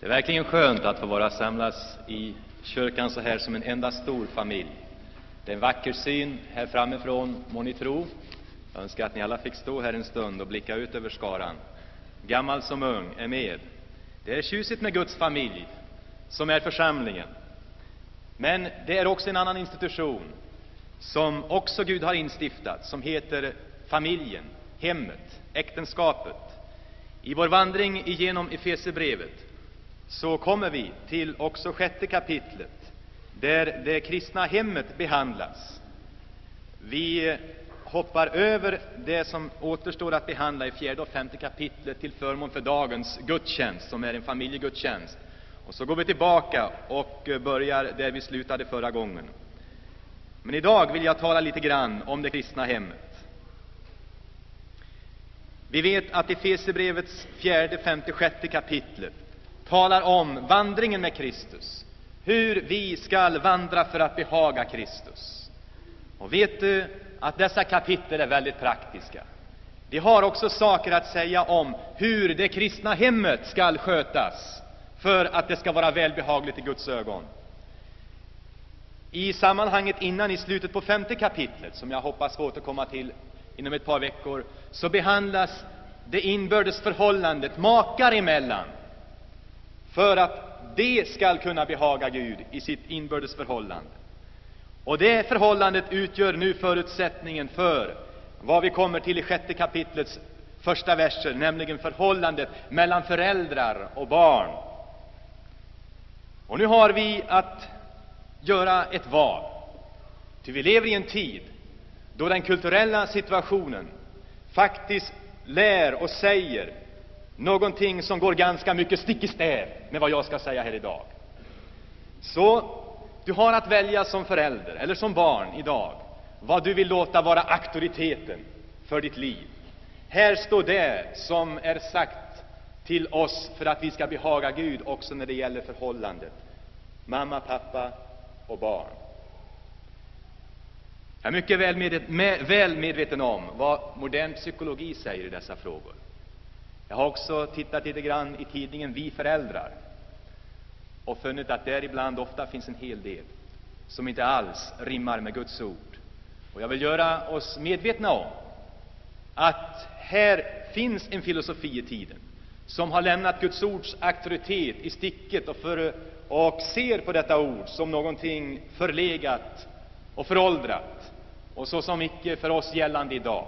Det är verkligen skönt att få vara samlas i kyrkan så här som en enda stor familj. Det är en vacker syn här framifrån, må ni tro. Jag önskar att ni alla fick stå här en stund och blicka ut över skaran. Gammal som ung är med. Det är tjusigt med Guds familj, som är församlingen. Men det är också en annan institution som också Gud har instiftat, som heter familjen, hemmet, äktenskapet. I vår vandring igenom Efesierbrevet så kommer vi till också 6:e kapitlet, där det kristna hemmet behandlas. Vi hoppar över det som återstår att behandla i 4:e och 5:e kapitlet till förmån för dagens gudstjänst, som är en familjegudstjänst. Och så går vi tillbaka och börjar där vi slutade förra gången. Men idag vill jag tala lite grann om det kristna hemmet. Vi vet att Efesierbrevets 4:e, 5:e, 6:e kapitlet talar om vandringen med Kristus. Hur vi skall vandra för att behaga Kristus. Och vet du att dessa kapitel är väldigt praktiska. De har också saker att säga om hur det kristna hemmet skall skötas för att det ska vara välbehagligt i Guds ögon. I sammanhanget innan, i slutet på 5:e kapitlet, som jag hoppas få återkomma till inom ett par veckor, så behandlas det inbördes förhållandet makar emellan, för att det skall kunna behaga Gud i sitt inbördes förhållande. Och det förhållandet utgör nu förutsättningen för vad vi kommer till i 6:e kapitlets första verser, nämligen förhållandet mellan föräldrar och barn. Och nu har vi att göra ett val. Ty vi lever i en tid då den kulturella situationen faktiskt lär och säger någonting som går ganska mycket stick i stäv med vad jag ska säga här idag. Så du har att välja som förälder eller som barn idag vad du vill låta vara auktoriteten för ditt liv. Här står det som är sagt till oss för att vi ska behaga Gud också när det gäller förhållandet mamma, pappa och barn. Jag är mycket väl medveten om vad modern psykologi säger i dessa frågor. Jag har också tittat lite grann i tidningen Vi föräldrar och funnit att där ibland ofta finns en hel del som inte alls rimmar med Guds ord. Och jag vill göra oss medvetna om att här finns en filosofi i tiden som har lämnat Guds ords auktoritet i sticket och ser på detta ord som någonting förlegat och föråldrat och så som icke för oss gällande idag.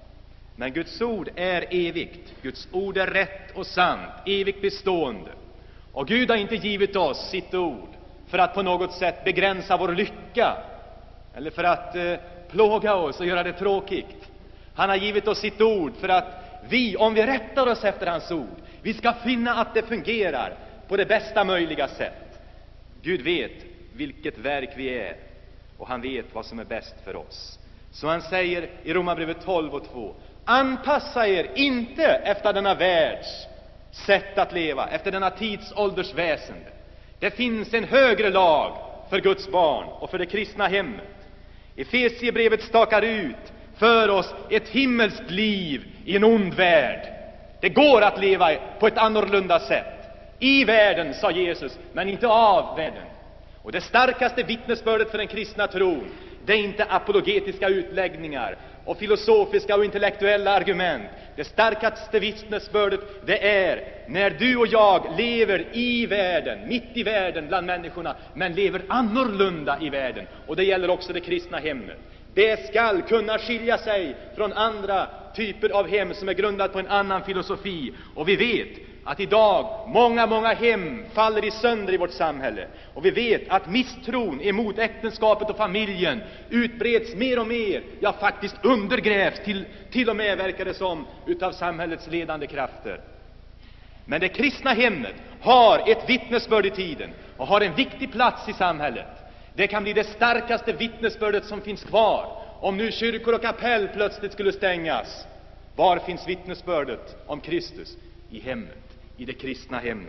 Men Guds ord är evigt. Guds ord är rätt och sant, evigt bestående. Och Gud har inte givit oss sitt ord för att på något sätt begränsa vår lycka eller för att plåga oss och göra det tråkigt. Han har givit oss sitt ord för att vi, om vi rättar oss efter hans ord, vi ska finna att det fungerar på det bästa möjliga sätt. Gud vet vilket verk vi är och han vet vad som är bäst för oss. Så han säger i Romarbrevet 12:2: anpassa er inte efter denna världs sätt att leva, efter denna tidsålders väsende. Det finns en högre lag för Guds barn och för det kristna hemmet. Efesierbrevet stakar ut för oss ett himmelskt liv i en ond värld. Det går att leva på ett annorlunda sätt. I världen, sa Jesus, men inte av världen. Och det starkaste vittnesbördet för den kristna tron, det är inte apologetiska utläggningar och filosofiska och intellektuella argument. Det starkaste vittnesbördet, det är när du och jag lever i världen, mitt i världen bland människorna, men lever annorlunda i världen. Och det gäller också det kristna hemmet. Det skall kunna skilja sig från andra typer av hem som är grundat på en annan filosofi. Och vi vet att idag många hem faller i sönder i vårt samhälle. Och vi vet att misstron emot äktenskapet och familjen utbreds mer och mer. Ja, faktiskt undergrävs till och med, verkar det som, utav samhällets ledande krafter. Men det kristna hemmet har ett vittnesbörd i tiden och har en viktig plats i samhället. Det kan bli det starkaste vittnesbördet som finns kvar. Om nu kyrkor och kapell plötsligt skulle stängas, var finns vittnesbördet om Kristus? I hemmet, i det kristna hemmet.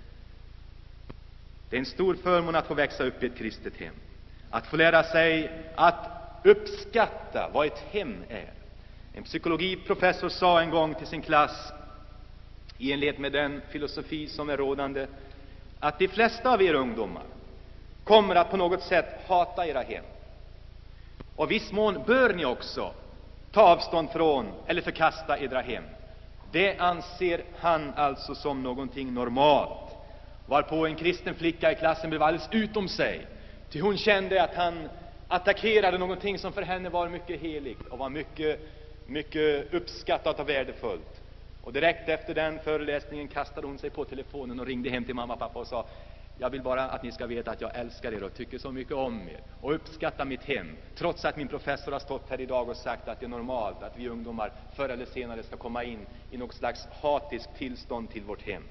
Det är en stor förmån att få växa upp i ett kristet hem. Att få lära sig att uppskatta vad ett hem är. En psykologiprofessor sa en gång till sin klass, i enlighet med den filosofi som är rådande, att de flesta av er ungdomar kommer att på något sätt hata era hem. Och viss mån bör ni också ta avstånd från eller förkasta era hem. Det anser han alltså som någonting normalt. Varpå en kristen flicka i klassen blev alldeles utom sig. Till hon kände att han attackerade någonting som för henne var mycket heligt och var mycket uppskattat och värdefullt. Och direkt efter den föreläsningen kastade hon sig på telefonen och ringde hem till mamma och pappa och sa: jag vill bara att ni ska veta att jag älskar er och tycker så mycket om er och uppskattar mitt hem, trots att min professor har stått här idag och sagt att det är normalt att vi ungdomar förr eller senare ska komma in i något slags hatisk tillstånd till vårt hem.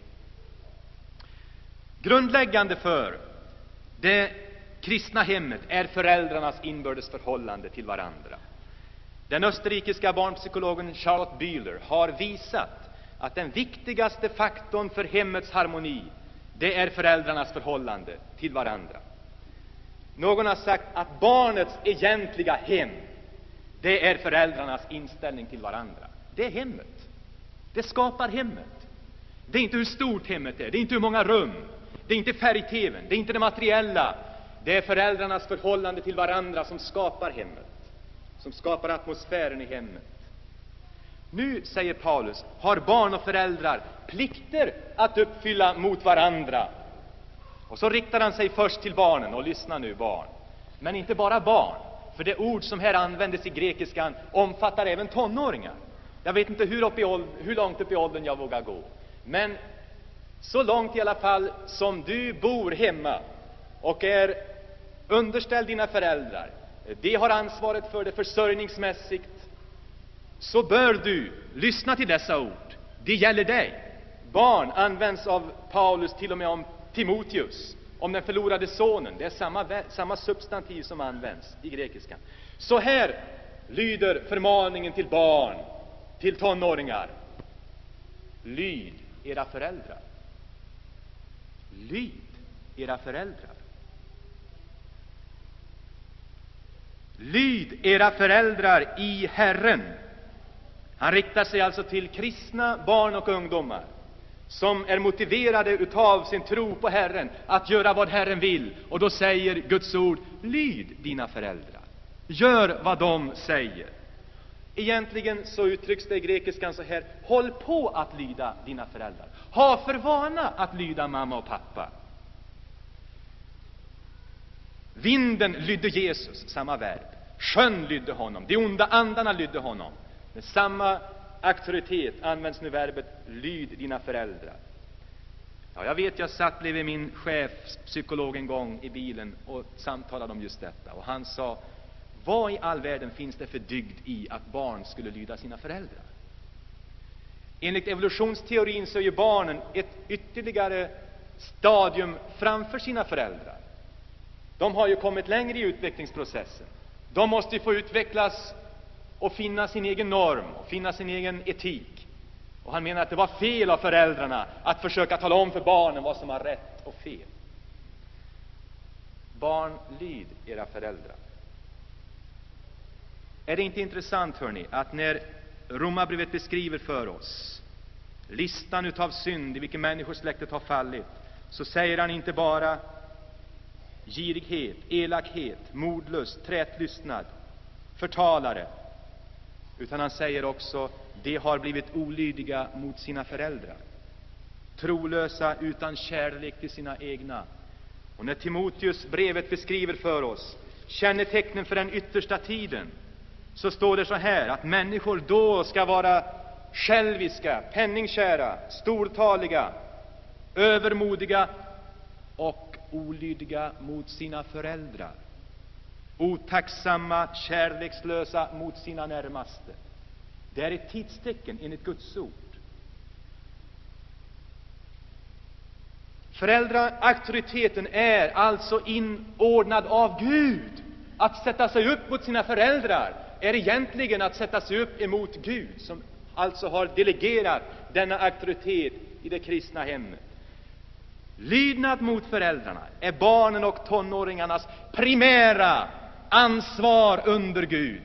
Grundläggande för det kristna hemmet är föräldrarnas inbördes förhållande till varandra. Den österrikiska barnpsykologen Charlotte Bühler har visat att den viktigaste faktorn för hemmets harmoni, det är föräldrarnas förhållande till varandra. Någon har sagt att barnets egentliga hem, det är föräldrarnas inställning till varandra. Det är hemmet. Det skapar hemmet. Det är inte hur stort hemmet är, det är inte hur många rum, det är inte färg-tvn, det är inte det materiella. Det är föräldrarnas förhållande till varandra som skapar hemmet, som skapar atmosfären i hemmet. Nu, säger Paulus, har barn och föräldrar plikter att uppfylla mot varandra. Och så riktar han sig först till barnen, och lyssna nu barn. Men inte bara barn, för det ord som här användes i grekiskan omfattar även tonåringar. Jag vet inte hur långt upp i åldern jag vågar gå. Men så långt i alla fall som du bor hemma och är underställd dina föräldrar, de har ansvaret för det försörjningsmässigt, så bör du lyssna till dessa ord. Det gäller dig. Barn används av Paulus till och med om Timoteus, om den förlorade sonen. Det är samma substantiv som används i grekiskan. Så här lyder förmaningen till barn, till tonåringar: lyd era föräldrar. Lyd era föräldrar. Lyd era föräldrar i Herren. Han riktar sig alltså till kristna barn och ungdomar som är motiverade utav sin tro på Herren att göra vad Herren vill. Och då säger Guds ord: lyd dina föräldrar. Gör vad de säger. Egentligen så uttrycks det i grekiskan så här: håll på att lyda dina föräldrar. Ha för vana att lyda mamma och pappa. Vinden lydde Jesus, samma verb. Sjön lydde honom. De onda andarna lydde honom. Med samma auktoritet används nu verbet lyd dina föräldrar. Ja, jag vet, jag satt bredvid min chefspsykolog en gång i bilen och samtalade om just detta. Och han sa: vad i all världen finns det för dygd i att barn skulle lyda sina föräldrar? Enligt evolutionsteorin så är ju barnen ett ytterligare stadium framför sina föräldrar. De har ju kommit längre i utvecklingsprocessen. De måste ju få utvecklas och finna sin egen norm och finna sin egen etik. Och han menar att det var fel av föräldrarna att försöka tala om för barnen vad som var rätt och fel. Barn, lyd era föräldrar. Är det inte intressant, hörni, att när Romarbrevet beskriver för oss listan utav synd i vilken människosläktet har fallit, så säger han inte bara girighet, elakhet, mordlust, trätlystnad, förtalare, utan han säger också: de har blivit olydiga mot sina föräldrar, trolösa utan kärlek till sina egna. Och när Timoteus brevet beskriver för oss kännetecknen för den yttersta tiden, så står det så här, att människor då ska vara själviska, penningkära, stortaliga, övermodiga och olydiga mot sina föräldrar, otacksamma, kärlekslösa mot sina närmaste. Det är ett tidstecken enligt Guds ord. Föräldraauktoriteten är alltså inordnad av Gud. Att sätta sig upp mot sina föräldrar är egentligen att sätta sig upp emot Gud, som alltså har delegerat denna auktoritet i det kristna hemmet. Lydnad mot föräldrarna är barnen och tonåringarnas primära ansvar under Gud.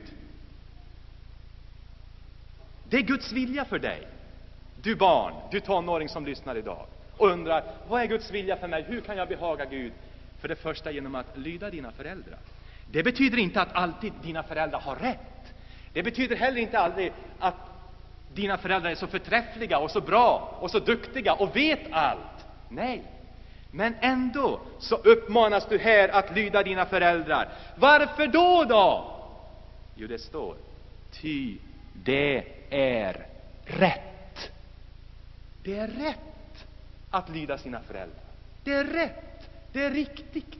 Det är Guds vilja för dig, du barn, du tonåring som lyssnar idag. och undrar, vad är Guds vilja för mig? Hur kan jag behaga Gud? För det första genom att lyda dina föräldrar. Det betyder inte att alltid dina föräldrar har rätt. Det betyder heller inte aldrig att dina föräldrar är så förträffliga och så bra och så duktiga och vet allt. Nej. Men ändå så uppmanas du här att lyda dina föräldrar. Varför då? Jo, det står, ty det är rätt. Det är rätt att lyda sina föräldrar. Det är rätt. Det är riktigt.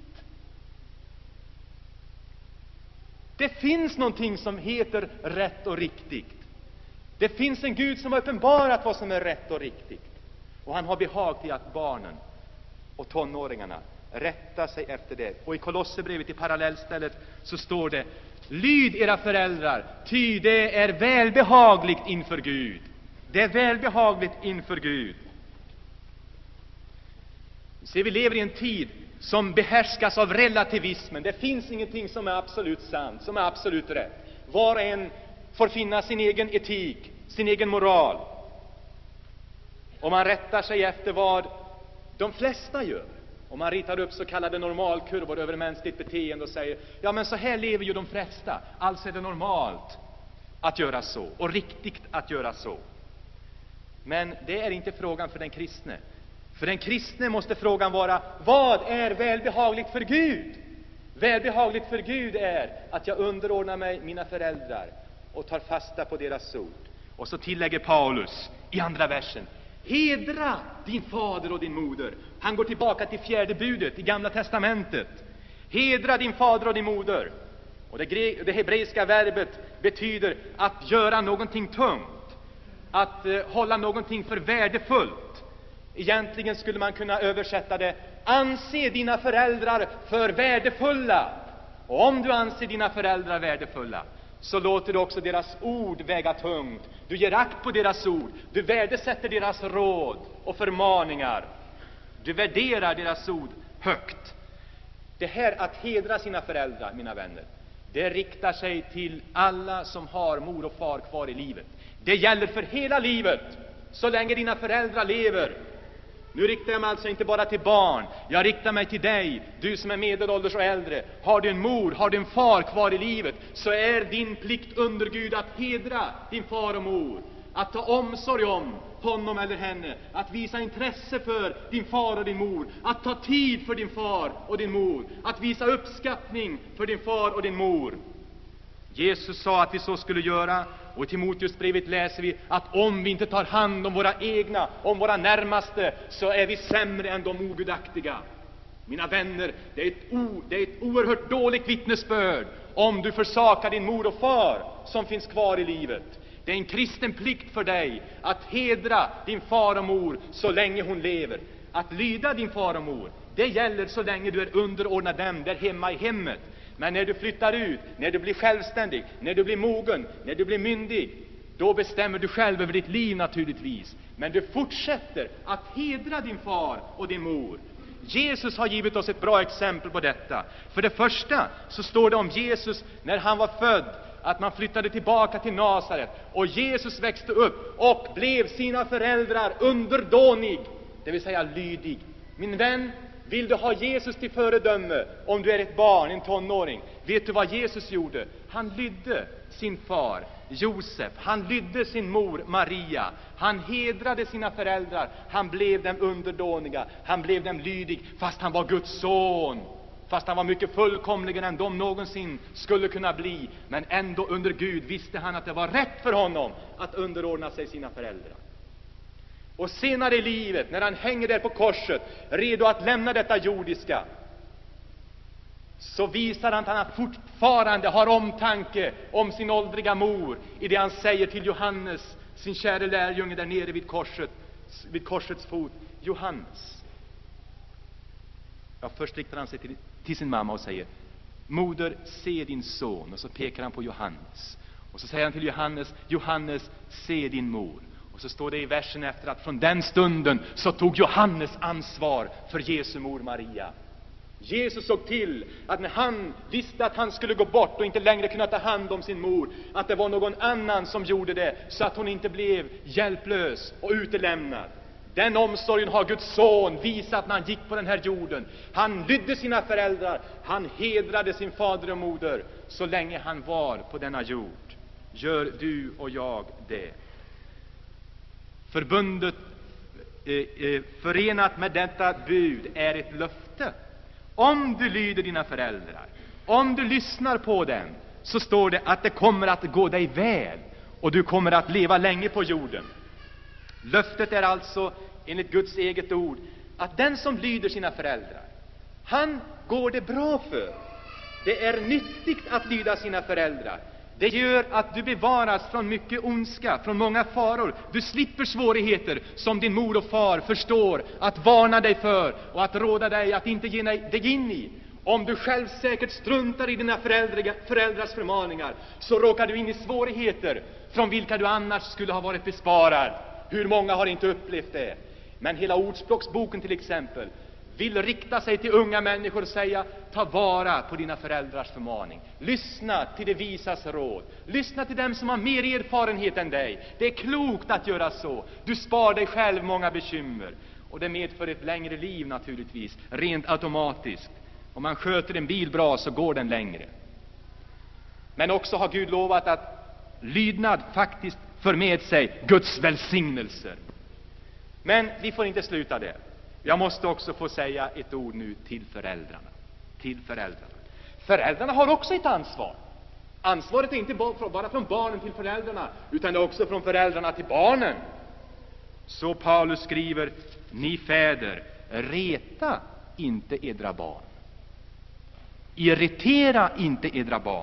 Det finns någonting som heter rätt och riktigt. Det finns en Gud som har uppenbarat vad som är rätt och riktigt. Och han har behag till att barnen och tonåringarna rättar sig efter det. Och i Kolosserbrevet i parallellstället så står det, lyd era föräldrar, ty det är välbehagligt inför Gud. Det är välbehagligt inför Gud. Så vi lever i en tid som behärskas av relativismen. Det finns ingenting som är absolut sant, som är absolut rätt. Var och en får finna sin egen etik, sin egen moral. Och man rättar sig efter vad de flesta gör. Och man ritar upp så kallade normalkurvor över mänskligt beteende och säger, ja men så här lever ju de flesta. Alltså är det normalt att göra så och riktigt att göra så. Men det är inte frågan för den kristne. För den kristne måste frågan vara, vad är välbehagligt för Gud? Välbehagligt för Gud är att jag underordnar mig mina föräldrar och tar fasta på deras ord. Och så tillägger Paulus i andra versen, hedra din fader och din moder. Han går tillbaka till 4:e budet i Gamla testamentet. Hedra din fader och din moder. Och det hebreiska verbet betyder att göra någonting tungt. Att hålla någonting för värdefullt. Egentligen skulle man kunna översätta det, anse dina föräldrar för värdefulla. Och om du anser dina föräldrar värdefulla, så låter du också deras ord väga tungt. Du ger akt på deras ord. Du värdesätter deras råd och förmaningar. Du värderar deras ord högt. Det här att hedra sina föräldrar, mina vänner, det riktar sig till alla som har mor och far kvar i livet. Det gäller för hela livet, så länge dina föräldrar lever. Nu riktar jag mig alltså inte bara till barn. Jag riktar mig till dig, du som är medelålders och äldre. Har du en mor, har du en far kvar i livet, så är din plikt under Gud att hedra din far och mor. Att ta omsorg om honom eller henne. Att visa intresse för din far och din mor. Att ta tid för din far och din mor. Att visa uppskattning för din far och din mor. Jesus sa att vi så skulle göra. Och i Timoteusbrevet läser vi att om vi inte tar hand om våra egna, om våra närmaste, så är vi sämre än de ogudaktiga. Mina vänner, det är ett oerhört dåligt vittnesbörd om du försakar din mor och far som finns kvar i livet. Det är en kristen plikt för dig att hedra din far och mor så länge hon lever. Att lyda din far och mor, det gäller så länge du är underordnad dem där hemma i hemmet. Men när du flyttar ut, när du blir självständig, när du blir mogen, när du blir myndig, då bestämmer du själv över ditt liv naturligtvis. Men du fortsätter att hedra din far och din mor. Jesus har givit oss ett bra exempel på detta. För det första så står det om Jesus när han var född, att man flyttade tillbaka till Nasaret. Och Jesus växte upp och blev sina föräldrar underdånig, det vill säga lydig. Min vän, vill du ha Jesus till föredöme om du är ett barn, en tonåring? Vet du vad Jesus gjorde? Han lydde sin far Josef. Han lydde sin mor Maria. Han hedrade sina föräldrar. Han blev dem underdåniga. Han blev dem lydig, fast han var Guds son. Fast han var mycket fullkomligare än de någonsin skulle kunna bli. Men ändå under Gud visste han att det var rätt för honom att underordna sig sina föräldrar. Och senare i livet, när han hänger där på korset, redo att lämna detta jordiska, så visar han att han fortfarande har omtanke om sin åldriga mor i det han säger till Johannes, sin käre lärjunge där nere vid korsets fot. Johannes. Ja, först riktar han sig till sin mamma och säger: moder, se din son. Och så pekar han på Johannes. Och så säger han till Johannes: Johannes, se din mor. Och så står det i versen efter att från den stunden så tog Johannes ansvar för Jesu mor Maria. Jesus såg till att när han visste att han skulle gå bort och inte längre kunna ta hand om sin mor, att det var någon annan som gjorde det, så att hon inte blev hjälplös och utelämnad. Den omsorgen har Guds son visat när han gick på den här jorden. Han lydde sina föräldrar, han hedrade sin fader och moder så länge han var på denna jord. Gör du och jag det? Förbundet förenat med detta bud är ett löfte. Om du lyder dina föräldrar, om du lyssnar på dem, så står det att det kommer att gå dig väl och du kommer att leva länge på jorden. Löftet är alltså enligt Guds eget ord att den som lyder sina föräldrar, han går det bra för. Det är nyttigt att lyda sina föräldrar. Det gör att du bevaras från mycket ondska, från många faror. Du slipper svårigheter som din mor och far förstår att varna dig för och att råda dig att inte ge dig in i. Om du själv säkert struntar i dina föräldrars förmaningar, så råkar du in i svårigheter från vilka du annars skulle ha varit besparad. Hur många har inte upplevt det? Men hela Ordspråksboken till exempel vill rikta sig till unga människor och säga: ta vara på dina föräldrars förmaning. Lyssna till de visas råd. Lyssna till dem som har mer erfarenhet än dig. Det är klokt att göra så. Du spar dig själv många bekymmer. Och det medför ett längre liv naturligtvis, rent automatiskt. Om man sköter en bil bra så går den längre. Men också har Gud lovat att lydnad faktiskt för med sig Guds välsignelser. Men vi får inte sluta där. Jag måste också få säga ett ord nu till föräldrarna. Till föräldrarna. Föräldrarna har också ett ansvar. Ansvaret är inte bara från barnen till föräldrarna, utan det är också från föräldrarna till barnen. Så Paulus skriver: ni fäder, reta inte edra barn. Irritera inte edra barn.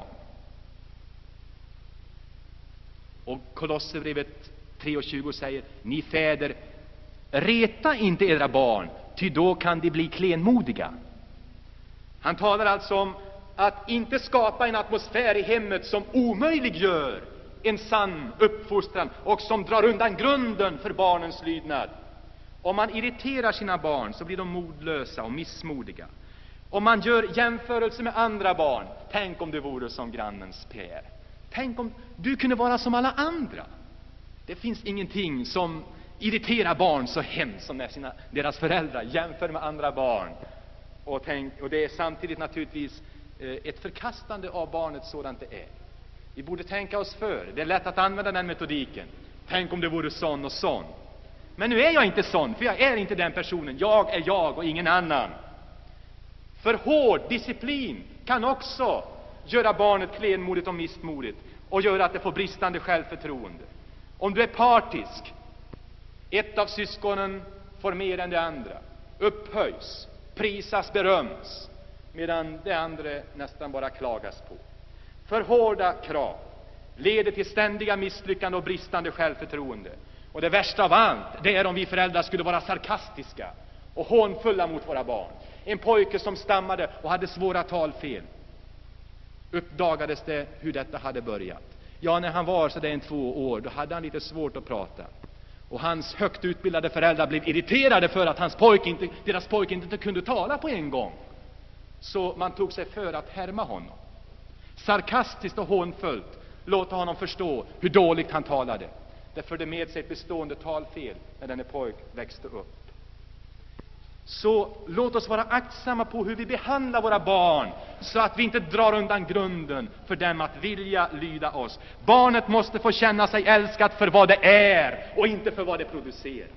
Och Kolosserbrevet 3:20 säger: ni fäder, reta inte edra barn, ty då kan de bli klenmodiga. Han talar alltså om att inte skapa en atmosfär i hemmet som omöjliggör en sann uppfostran och som drar undan grunden för barnens lydnad. Om man irriterar sina barn så blir de modlösa och missmodiga. Om man gör jämförelse med andra barn, tänk om du vore som grannens Per. Tänk om du kunde vara som alla andra. Det finns ingenting som irriterar barn så hemskt som när deras föräldrar jämför med andra barn. Och det är samtidigt naturligtvis ett förkastande av barnet sådant det är. Vi borde tänka oss för. Det är lätt att använda den metodiken. Tänk om det vore sån och sån. Men nu är jag inte sån, för jag är inte den personen. Jag är jag och ingen annan. För hård disciplin kan också göra barnet klenmodigt och missmodigt och göra att det får bristande självförtroende. Om du är partisk, ett av syskonen får mer än det andra, upphöjs, prisas, beröms, medan det andra nästan bara klagas på. För hårda krav leder till ständiga misslyckanden och bristande självförtroende. Och det värsta av allt, det är om vi föräldrar skulle vara sarkastiska och hånfulla mot våra barn. En pojke som stammade och hade svåra talfel. Uppdagades det hur detta hade börjat. Ja, när han var så där 2 år, då hade han lite svårt att prata. Och hans högt utbildade föräldrar blev irriterade för att deras pojke inte kunde tala på en gång. Så man tog sig för att härma honom. Sarkastiskt och hånfullt låta honom förstå hur dåligt han talade. Det förde med sig ett bestående talfel när denne pojk växte upp. Så låt oss vara aktsamma på hur vi behandlar våra barn, så att vi inte drar undan grunden för dem att vilja lyda oss. Barnet måste få känna sig älskat för vad det är och inte för vad det producerar.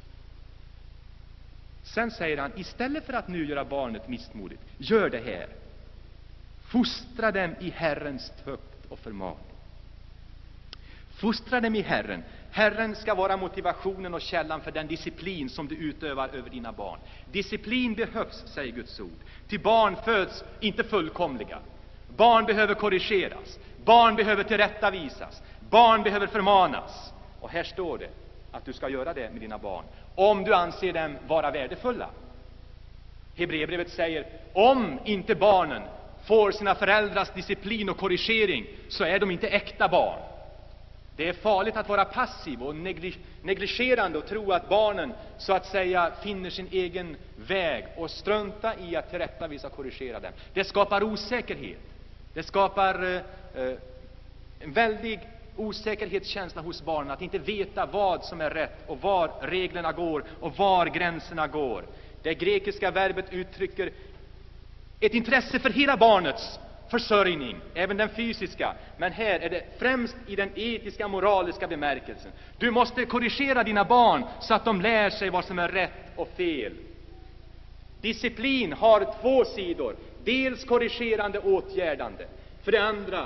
Sen säger han, istället för att nu göra barnet missmodigt, gör det här. Fostra dem i Herrens tukt och förmaning. Fostra dem i Herren. Herren ska vara motivationen och källan för den disciplin som du utövar över dina barn. Disciplin behövs, säger Guds ord. Till barn föds inte fullkomliga. Barn behöver korrigeras. Barn behöver tillrättavisas. Barn behöver förmanas. Och här står det att du ska göra det med dina barn, om du anser dem vara värdefulla. Hebreerbrevet säger, om inte barnen får sina föräldrars disciplin och korrigering, så är de inte äkta barn. Det är farligt att vara passiv och negligerande och tro att barnen så att säga finner sin egen väg och strunta i att tillrättavisa och korrigera dem. Det skapar osäkerhet. Det skapar en väldig osäkerhetskänsla hos barnen, att inte veta vad som är rätt och var reglerna går och var gränserna går. Det grekiska verbet uttrycker ett intresse för hela barnets försörjning, även den fysiska. Men här är det främst i den etiska, moraliska bemärkelsen. Du måste korrigera dina barn så att de lär sig vad som är rätt och fel. Disciplin har två sidor. Dels korrigerande, åtgärdande. För det andra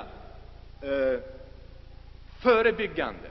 förebyggande.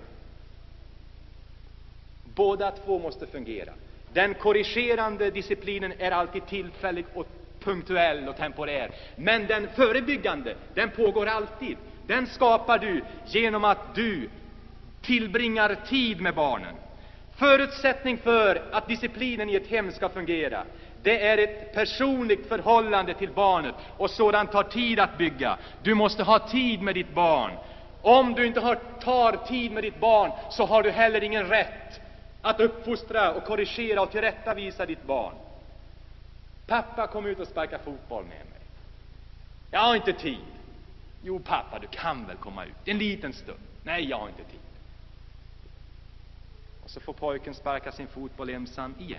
Båda två måste fungera. Den korrigerande disciplinen är alltid tillfällig och punktuell och temporär. Men den förebyggande, den pågår alltid. Den skapar du genom att du tillbringar tid med barnen. Förutsättning för att disciplinen i ett hem ska fungera, det är ett personligt förhållande till barnet, och sådant tar tid att bygga. Du måste ha tid med ditt barn. Om du inte tar tid med ditt barn, så har du heller ingen rätt att uppfostra och korrigera och tillrättavisa ditt barn. Pappa, kom ut och sparka fotboll med mig. Jag har inte tid. Jo pappa, du kan väl komma ut en liten stund. Nej, jag har inte tid. Och så får pojken sparka sin fotboll ensam igen.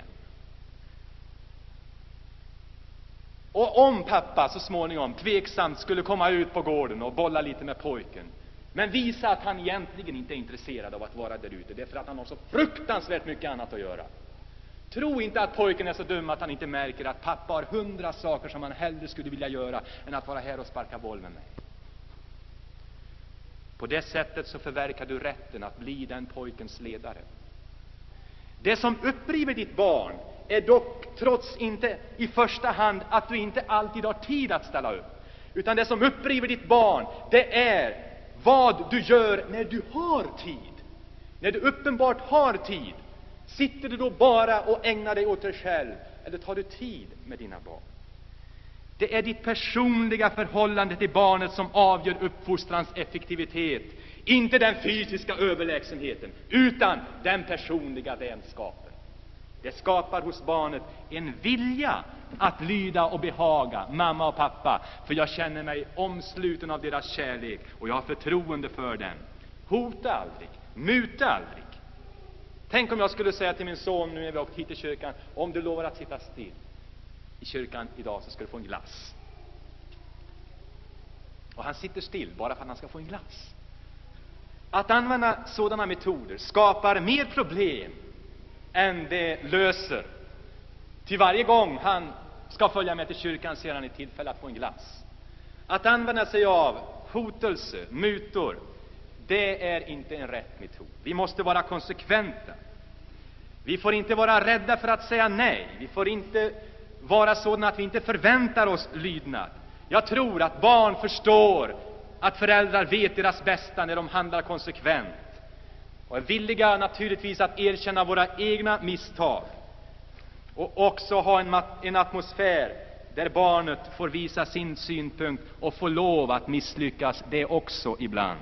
Och om pappa så småningom tveksamt skulle komma ut på gården och bolla lite med pojken, men visa att han egentligen inte är intresserad av att vara där ute, det är för att han har så fruktansvärt mycket annat att göra. Tro inte att pojken är så dum att han inte märker att pappa har 100 saker som han hellre skulle vilja göra än att vara här och sparka boll med mig. På det sättet så förverkar du rätten att bli den pojkens ledare. Det som uppriver ditt barn är dock trots inte i första hand att du inte alltid har tid att ställa upp. Utan det som uppriver ditt barn, det är vad du gör när du har tid. När du uppenbart har tid, sitter du då bara och ägnar dig åt dig själv, eller tar du tid med dina barn? Det är ditt personliga förhållande till barnet som avgör uppfostrans effektivitet. Inte den fysiska överlägsenheten, utan den personliga vänskapen. Det skapar hos barnet en vilja att lyda och behaga mamma och pappa, för jag känner mig omsluten av deras kärlek och jag har förtroende för den. Hota aldrig, muta aldrig. Tänk om jag skulle säga till min son nu när vi åkt hit till kyrkan, om du lovar att sitta still i kyrkan idag så ska du få en glass. Och han sitter still bara för att han ska få en glass. Att använda sådana metoder skapar mer problem än det löser. Till varje gång han ska följa med till kyrkan ser han ett tillfälle att få en glass. Att använda sig av hotelse, mutor, det är inte en rätt metod. Vi måste vara konsekventa. Vi får inte vara rädda för att säga nej. Vi får inte vara sådana att vi inte förväntar oss lydnad. Jag tror att barn förstår att föräldrar vet deras bästa när de handlar konsekvent. Och är villiga naturligtvis att erkänna våra egna misstag. Och också ha en atmosfär där barnet får visa sin synpunkt och får lov att misslyckas det också ibland.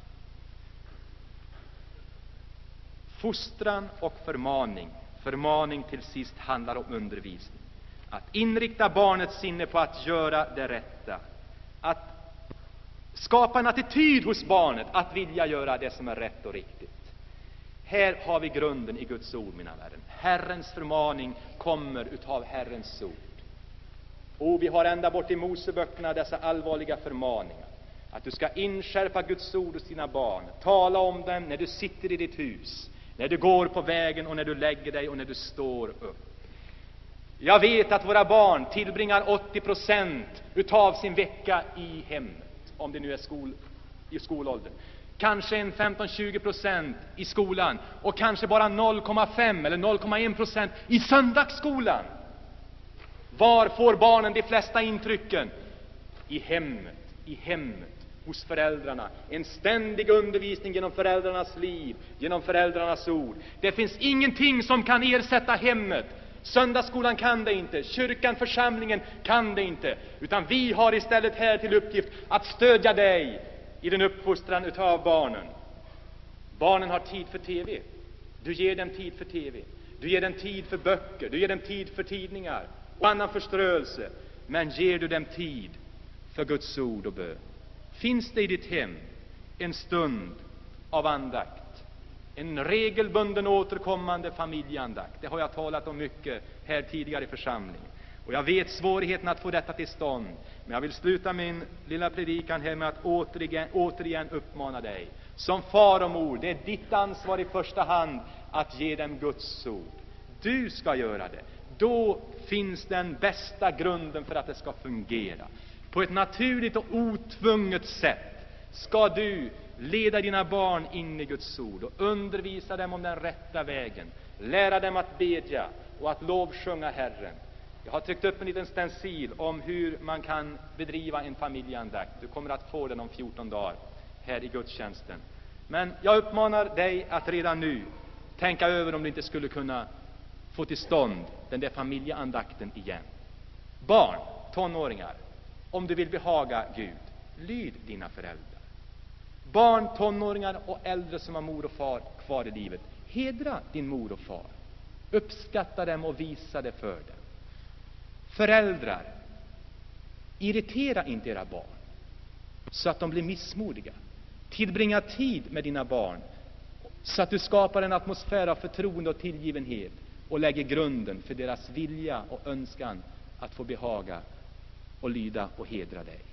Fostran och förmaning. Förmaning till sist handlar om undervisning. Att inrikta barnets sinne på att göra det rätta. Att skapa en attityd hos barnet att vilja göra det som är rätt och riktigt. Här har vi grunden i Guds ord, mina vänner. Herrens förmaning kommer utav Herrens ord. Och vi har ända bort i Moseböckerna dessa allvarliga förmaningar. Att du ska inskärpa Guds ord hos dina barn. Tala om dem när du sitter i ditt hus, när du går på vägen och när du lägger dig och när du står upp. Jag vet att våra barn tillbringar 80% utav sin vecka i hemmet, om det nu är i skolåldern. Kanske en 15-20% i skolan och kanske bara 0,5 eller 0,1% i söndagsskolan. Var får barnen de flesta intrycken? I hemmet, hos föräldrarna. En ständig undervisning genom föräldrarnas liv, genom föräldrarnas ord. Det finns ingenting som kan ersätta hemmet. Söndagsskolan kan det inte, kyrkan, församlingen kan det inte, utan vi har istället här till uppgift att stödja dig i den uppfostran utav barnen. Barnen har tid för TV. Du ger dem tid för TV. Du ger dem tid för böcker. Du ger dem tid för tidningar och annan förströelse. Men ger du dem tid för Guds ord och bön? Finns det i ditt hem en stund av andakt. En regelbunden återkommande familjeandakt. Det har jag talat om mycket här tidigare i församlingen. Och jag vet svårigheten att få detta till stånd. Men jag vill sluta min lilla predikan här med att återigen uppmana dig. Som far och mor, det är ditt ansvar i första hand att ge dem Guds ord. Du ska göra det. Då finns den bästa grunden för att det ska fungera. På ett naturligt och otvunget sätt ska du leda dina barn in i Guds ord och undervisa dem om den rätta vägen. Lära dem att bedja och att lovsjunga Herren. Jag har tryckt upp en liten stencil om hur man kan bedriva en familjeandakt. Du kommer att få den om 14 dagar här i gudstjänsten. Men jag uppmanar dig att redan nu tänka över om du inte skulle kunna få till stånd den där familjeandakten igen. Barn, tonåringar, om du vill behaga Gud, lyd dina föräldrar. Barn, tonåringar och äldre som har mor och far kvar i livet, hedra din mor och far. Uppskatta dem och visa det för dem. Föräldrar, irritera inte era barn så att de blir missmodiga. Tillbringa tid med dina barn så att du skapar en atmosfär av förtroende och tillgivenhet och lägger grunden för deras vilja och önskan att få behaga och lyda och hedra dig.